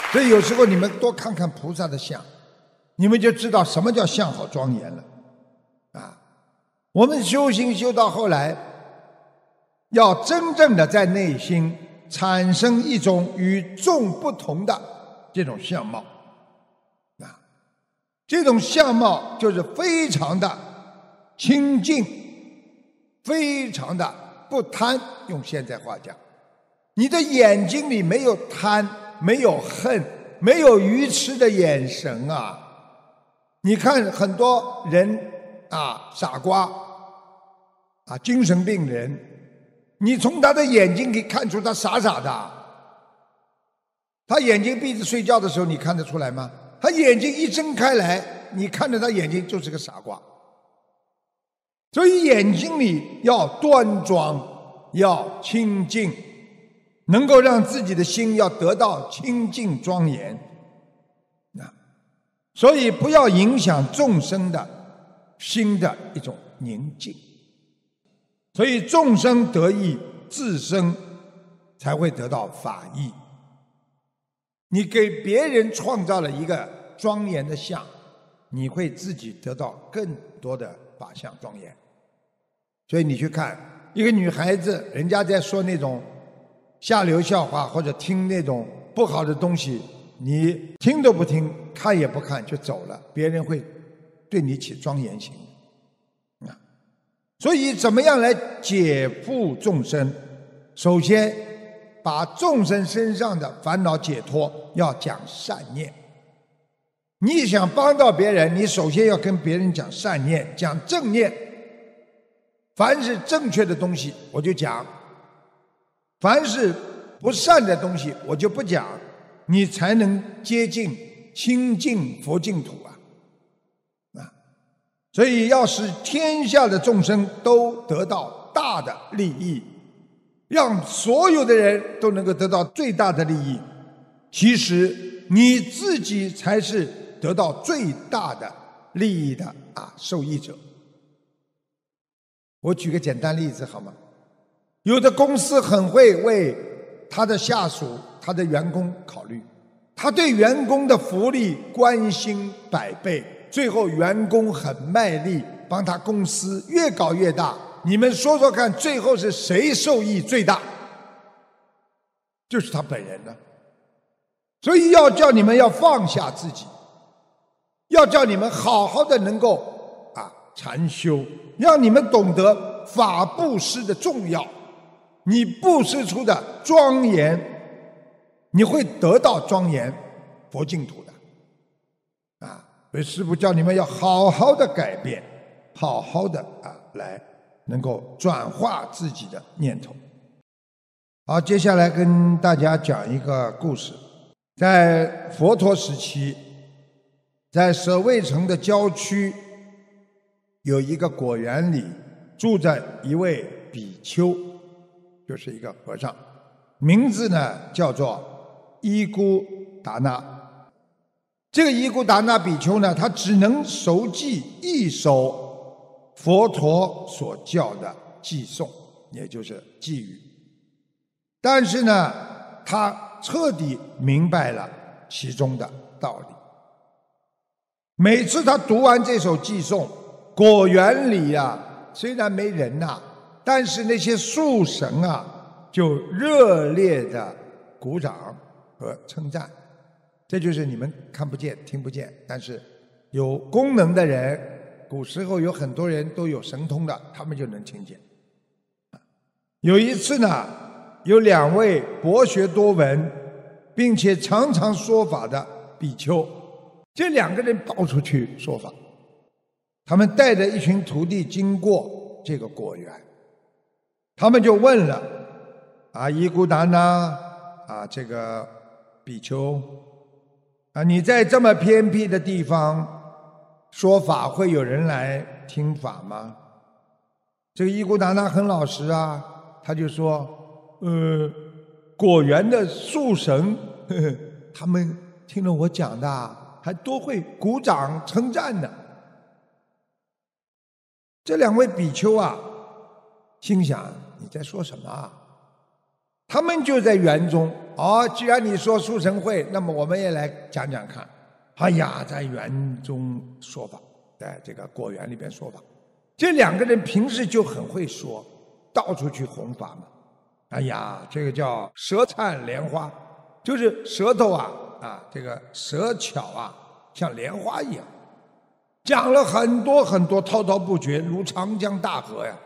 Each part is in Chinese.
所以有时候你们多看看菩萨的像，你们就知道什么叫相好庄严了。啊，我们修行修到后来，要真正的在内心产生一种与众不同的这种相貌。啊，这种相貌就是非常的清净，非常的不贪。用现在话讲，你的眼睛里没有贪，没有恨，没有愚痴的眼神啊！你看很多人啊，傻瓜啊，精神病人，你从他的眼睛可以看出他傻傻的。他眼睛闭着睡觉的时候，你看得出来吗？他眼睛一睁开来，你看着他眼睛就是个傻瓜。所以眼睛里要端庄，要清净，能够让自己的心要得到清净庄严。所以不要影响众生的心的一种宁静。所以众生得益，自身才会得到法益。你给别人创造了一个庄严的相，你会自己得到更多的法相庄严。所以你去看一个女孩子，人家在说那种下流笑话或者听那种不好的东西，你听都不听，看也不看就走了，别人会对你起庄严心。所以怎么样来解缚众生？首先把众生身上的烦恼解脱，要讲善念。你想帮到别人，你首先要跟别人讲善念，讲正念。凡是正确的东西我就讲，凡是不善的东西我就不讲，你才能接近清净佛净土啊！所以要使天下的众生都得到大的利益，让所有的人都能够得到最大的利益，其实你自己才是得到最大的利益的受益者。我举个简单例子好吗？有的公司很会为他的下属、他的员工考虑，他对员工的福利关心百倍，最后员工很卖力，帮他公司越搞越大。你们说说看，最后是谁受益最大？就是他本人呢。所以要叫你们要放下自己，要叫你们好好的能够禅修，让你们懂得法布施的重要。你布施出的庄严，你会得到庄严佛净土的。所以师父叫你们要好好的改变，好好的来能够转化自己的念头。好，接下来跟大家讲一个故事。在佛陀时期，在舍卫城的郊区有一个果园里住着一位比丘，就是一个和尚，名字呢叫做伊姑达那。这个伊姑达那比丘呢，他只能熟记一首佛陀所教的偈颂，也就是偈语，但是呢他彻底明白了其中的道理。每次他读完这首偈颂，果园里虽然没人但是那些树神就热烈的鼓掌和称赞。这就是你们看不见听不见，但是有功能的人，古时候有很多人都有神通的，他们就能听见。有一次呢，有两位博学多闻并且常常说法的比丘，这两个人到处去说法。他们带着一群徒弟经过这个果园，他们就问了伊姑达那这个比丘你在这么偏僻的地方说法，会有人来听法吗？这个伊姑达那很老实他就说果园的树神他们听了我讲的还都会鼓掌称赞呢。这两位比丘心想你在说什么他们就在园中哦，既然你说速成会，那么我们也来讲讲看。哎呀，在园中说法，在这个果园里边说法，这两个人平时就很会说，到处去弘法嘛。哎呀，这个叫舌灿莲花，就是舌头这个舌巧像莲花一样，讲了很多很多，滔滔不绝，如长江大河呀。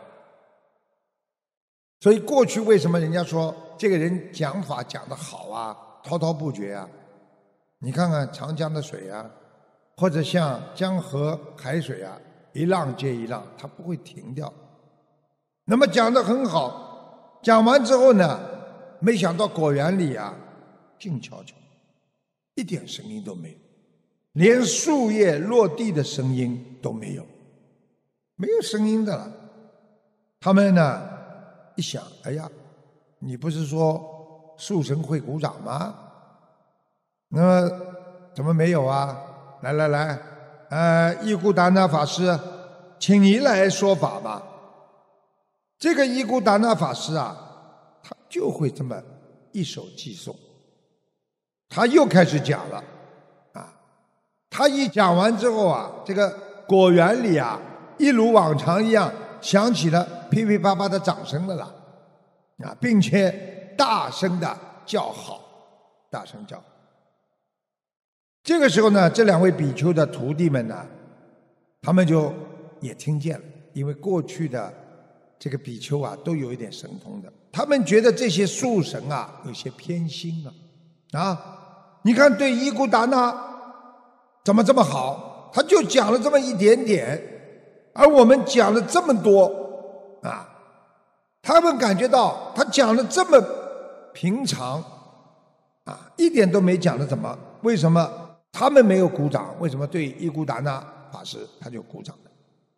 所以过去为什么人家说这个人讲法讲得好滔滔不绝你看看长江的水或者像江河海水一浪接一浪，它不会停掉。那么讲得很好，讲完之后呢，没想到果园里静悄悄，一点声音都没有，连树叶落地的声音都没有，没有声音的了。他们呢一想，哎呀，你不是说速成会鼓掌吗？那么怎么没有来，伊姑达那法师，请你来说法吧。这个伊姑达那法师他就会这么一手寄诵。他又开始讲了他一讲完之后这个果园里一如往常一样响起了噼噼啪啪的掌声了啦并且大声的叫好，大声叫好。这个时候呢，这两位比丘的徒弟们呢，他们就也听见了，因为过去的这个比丘都有一点神通的，他们觉得这些术神有些偏心你看对伊姑达那怎么这么好，他就讲了这么一点点，而我们讲了这么多他们感觉到他讲的这么平常一点都没讲的怎么，为什么他们没有鼓掌？为什么对伊姑达那法师他就鼓掌了？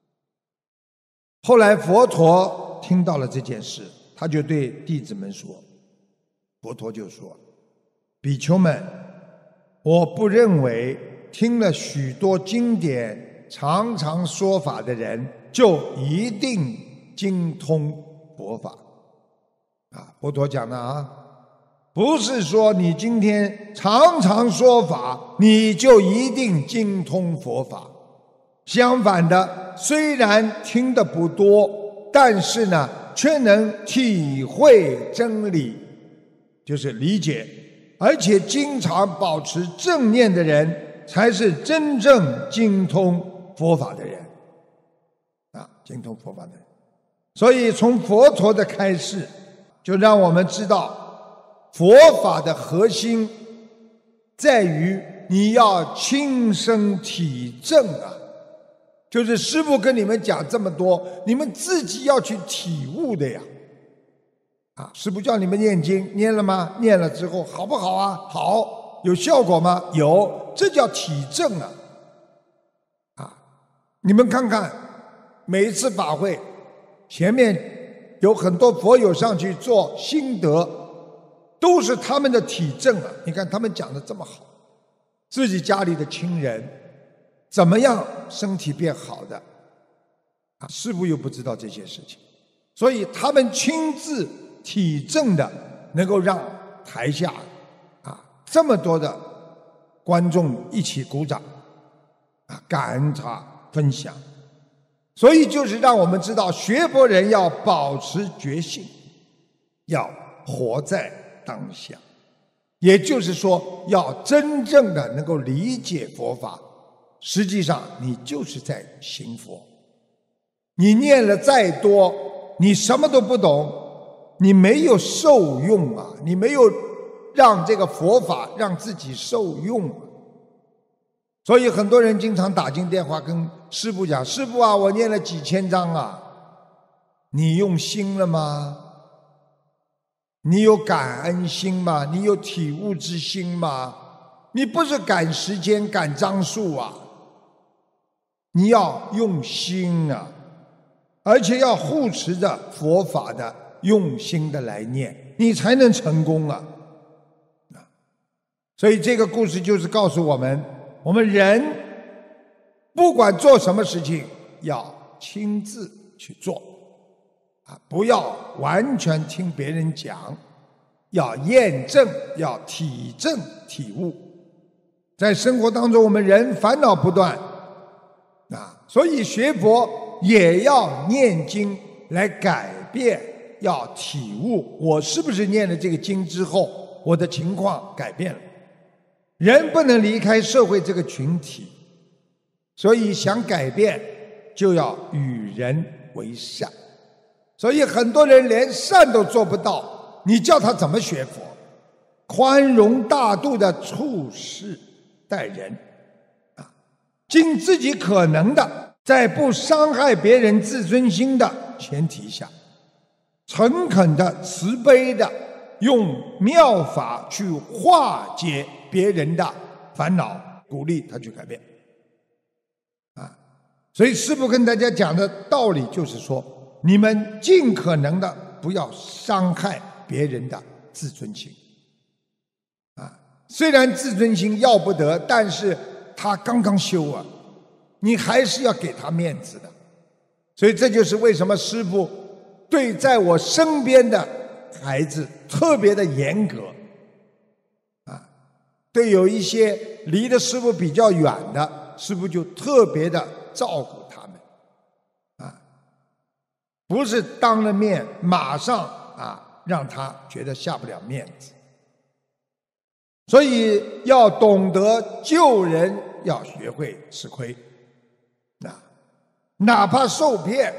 后来佛陀听到了这件事，他就对弟子们说，佛陀就说，比丘们，我不认为听了许多经典常常说法的人就一定精通佛法佛陀讲的不是说你今天常常说法你就一定精通佛法，相反的，虽然听得不多，但是呢却能体会真理，就是理解，而且经常保持正念的人才是真正精通佛法的人精通佛法的人。所以从佛陀的开示就让我们知道，佛法的核心在于你要亲身体证就是师父跟你们讲这么多，你们自己要去体悟的呀师父叫你们念经，念了吗？念了之后好不好好。有效果吗？有，这叫体证你们看看每一次法会前面有很多佛友上去做心得，都是他们的体证你看他们讲的这么好，自己家里的亲人怎么样身体变好的师父又不知道这些事情，所以他们亲自体证的能够让台下这么多的观众一起鼓掌感恩他分享。所以就是让我们知道，学佛人要保持觉性，要活在当下，也就是说要真正的能够理解佛法。实际上你就是在行佛，你念了再多，你什么都不懂，你没有受用你没有让这个佛法让自己受用所以很多人经常打进电话跟师父讲，师父我念了几千章你用心了吗？你有感恩心吗？你有体悟之心吗？你不是赶时间赶章数你要用心而且要护持着佛法的用心的来念，你才能成功所以这个故事就是告诉我们，我们人不管做什么事情要亲自去做不要完全听别人讲， 要验证，要体证体悟。在生活当中，我们人烦恼不断所以学佛也要念经来改变，要体悟我是不是念了这个经之后，我的情况改变了。人不能离开社会这个群体，所以想改变就要与人为善。所以很多人连善都做不到，你叫他怎么学佛？宽容大度的处事待人尽自己可能的，在不伤害别人自尊心的前提下，诚恳的、慈悲的，用妙法去化解别人的烦恼，鼓励他去改变所以师父跟大家讲的道理就是说，你们尽可能的不要伤害别人的自尊心虽然自尊心要不得，但是他刚刚修你还是要给他面子的。所以这就是为什么师父对在我身边的孩子特别的严格对有一些离的师父比较远的，师父就特别的照顾他们不是当了面马上让他觉得下不了面子。所以要懂得救人，要学会吃亏哪怕受骗，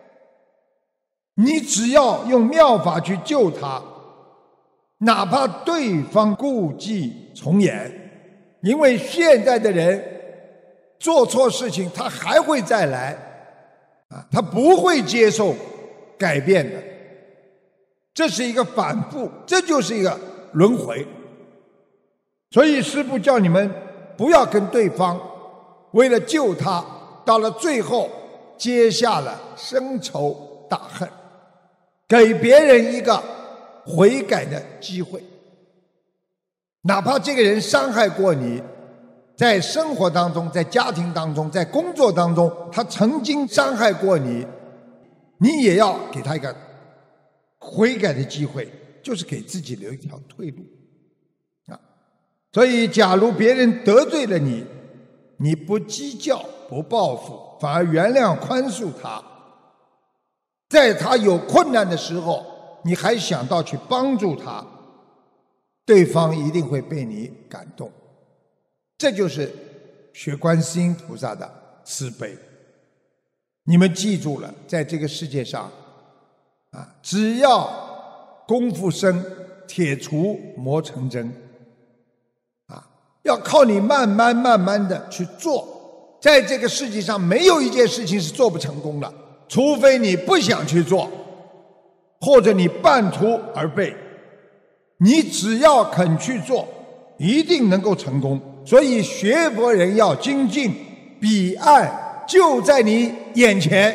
你只要用妙法去救他，哪怕对方故伎重演，因为现在的人做错事情他还会再来他不会接受改变的，这是一个反复，这就是一个轮回。所以师父叫你们不要跟对方为了救他，到了最后结下了深仇大恨，给别人一个悔改的机会。哪怕这个人伤害过你，在生活当中，在家庭当中，在工作当中，他曾经伤害过你，你也要给他一个悔改的机会，就是给自己留一条退路所以假如别人得罪了你，你不计较不报复，反而原谅宽恕他，在他有困难的时候你还想到去帮助他，对方一定会被你感动。这就是学观世音菩萨的慈悲。你们记住了，在这个世界上只要功夫深，铁杵磨成针要靠你慢慢的去做。在这个世界上没有一件事情是做不成功的，除非你不想去做，或者你半途而废。你只要肯去做，一定能够成功。所以学佛人要精进，彼岸就在你眼前。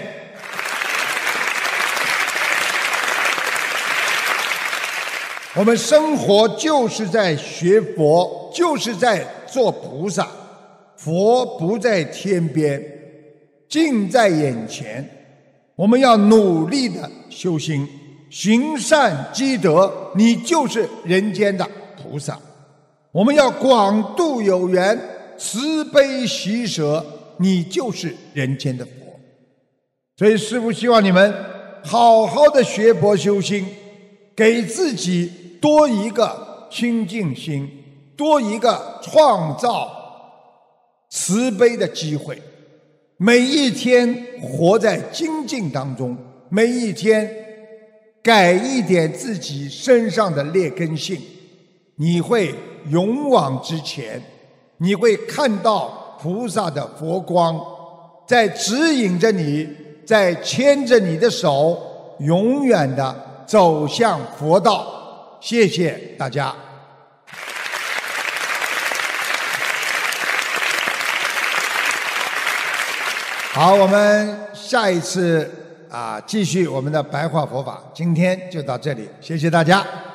我们生活就是在学佛，就是在做菩萨。佛不在天边，近在眼前。我们要努力的修心，行善积德，你就是人间的菩萨。我们要广度有缘，慈悲喜舍，你就是人间的佛。所以师父希望你们好好的学佛修心，给自己多一个清净心，多一个创造慈悲的机会。每一天活在精进当中，每一天改一点自己身上的劣根性，你会勇往直前，你会看到菩萨的佛光在指引着你，在牵着你的手，永远的走向佛道。谢谢大家。好，我们下一次继续我们的白话佛法，今天就到这里，谢谢大家。